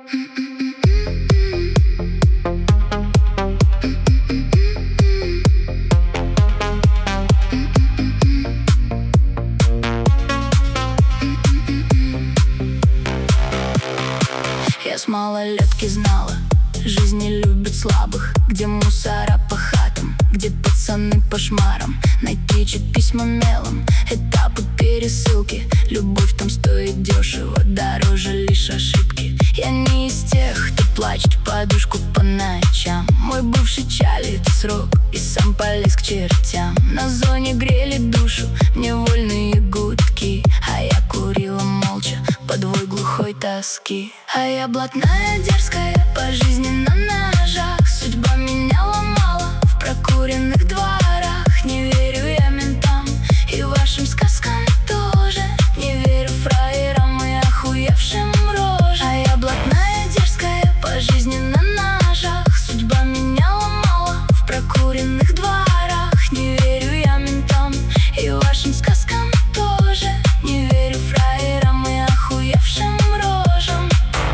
Я с малолетки знала, жизнь не любит слабых. Где мусора по хатам, где пацаны по шмарам. Найти письма мелом, этапы пересылки. Любовь там стоит дешево, дороже лишь ошибки. Я не из тех, кто плачет в подушку по ночам. Мой бывший чалит срок и сам полез к чертям. На зоне грели душу невольные гудки, а я курила молча подвой глухой тоски. А я блатная, дерзкая, по жизни на ножах. Судьба меня ломала в прокуренных дворах. Не верю я ментам и вашим сказкам тоже. Не верю фраерам и охуевшим рожам. А я блатная, дерзкая, по жизни на ножах. Судьба меня ломала в прокуренных дворах. Не верю я ментам и вашим сказкам тоже. Не верю фраерам и охуевшим рожам.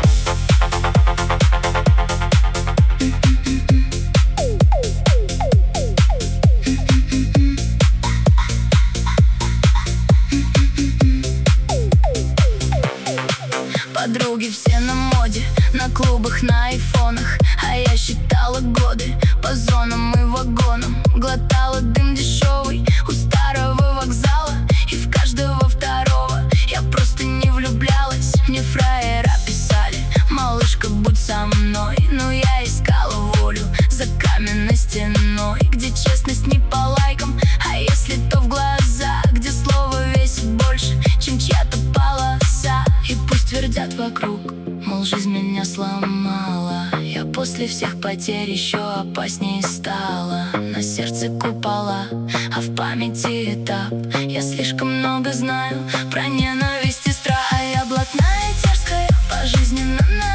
Подруги все на моде, на клубах, на айфонах. А я считала годы по зонам и вагонам. Глотала дым дешевый у старого вокзала. И в каждого второго я просто не влюблялась. Мне фраера писали: малышка, будь со мной. Но я искала волю за каменной стеной, где честность не по лайкам, а если то в глаза, где слово весит больше, чем чья-то полоса. И пусть твердят вокруг, мол, жизнь меня сломала. Я после всех потерь еще опаснее стала. На сердце купола, а в памяти этап. Я слишком много знаю про ненависть и страх. А я блатная, дерзкая, по жизни на